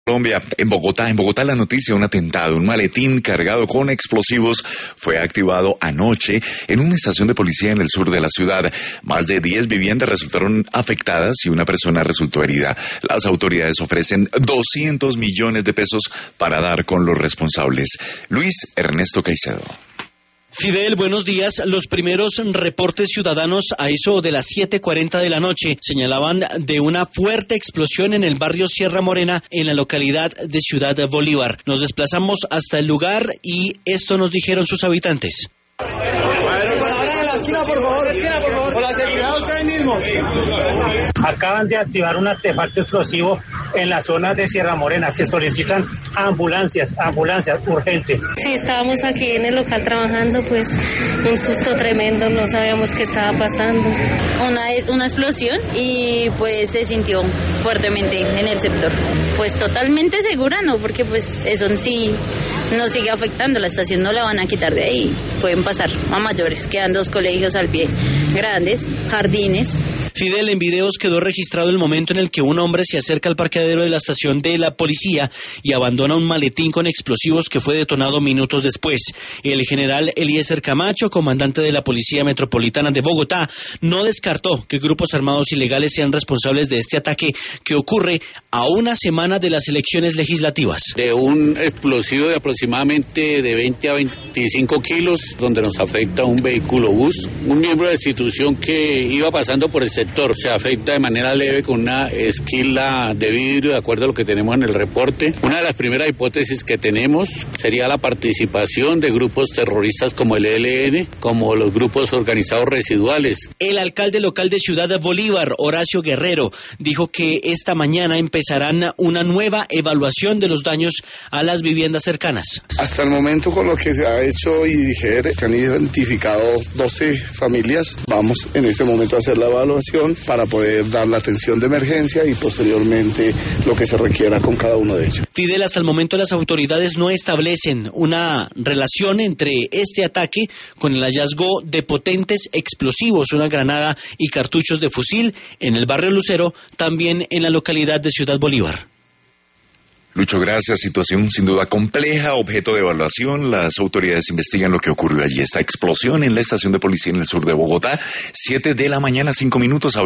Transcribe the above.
Colombia, en Bogotá la noticia, un atentado, un maletín cargado con explosivos fue activado anoche en una estación de policía en el sur de la ciudad. Más de 10 viviendas resultaron afectadas y una persona resultó herida. Las autoridades ofrecen 200 millones de pesos para dar con los responsables. Luis Ernesto Caicedo. Fidel, buenos días. Los primeros reportes ciudadanos a eso de las 7:40 de la noche señalaban de una fuerte explosión en el barrio Sierra Morena, en la localidad de Ciudad Bolívar. Nos desplazamos hasta el lugar y esto nos dijeron sus habitantes. Acaban de activar un artefacto explosivo en la zona de Sierra Morena. Se solicitan ambulancias urgentes. Sí, estábamos aquí en el local trabajando, pues un susto tremendo, no sabíamos qué estaba pasando. Una explosión y pues se sintió fuertemente en el sector. Pues totalmente segura no, porque pues eso sí nos sigue afectando, la estación no la van a quitar de ahí, pueden pasar a mayores, quedan 2 colegios al pie, grandes, jardines. Fidel, en videos quedó registrado el momento en el que un hombre se acerca al parqueadero de la estación de la policía y abandona un maletín con explosivos que fue detonado minutos después. El general Eliezer Camacho, comandante de la Policía Metropolitana de Bogotá, no descartó que grupos armados ilegales sean responsables de este ataque que ocurre a una semana de las elecciones legislativas. De un explosivo de aproximadamente de 20 a 25 kilos, donde nos afecta un vehículo bus. Un miembro de la institución que iba pasando por el sector se afecta de manera leve con una esquila de vidrio, de acuerdo a lo que tenemos en el reporte. Una de las primeras hipótesis que tenemos sería la participación de grupos terroristas como el ELN, como los grupos organizados residuales. El alcalde local de Ciudad Bolívar, Horacio Guerrero, dijo que esta mañana empezarán una nueva evaluación de los daños a las viviendas cercanas. Hasta el momento, con lo que se ha hecho y DIGER, se han identificado 12 familias. Vamos en este momento a hacer la evaluación para poder dar la atención de emergencia y posteriormente lo que se requiera con cada uno de ellos. Fidel, hasta el momento las autoridades no establecen una relación entre este ataque con el hallazgo de potentes explosivos, una granada y cartuchos de fusil en el barrio Lucero, también en la localidad de Ciudad Bolívar. Lucho, gracias. Situación sin duda compleja, objeto de evaluación. Las autoridades investigan lo que ocurrió allí. Esta explosión en la estación de policía en el sur de Bogotá, 7 de la mañana, 5 minutos.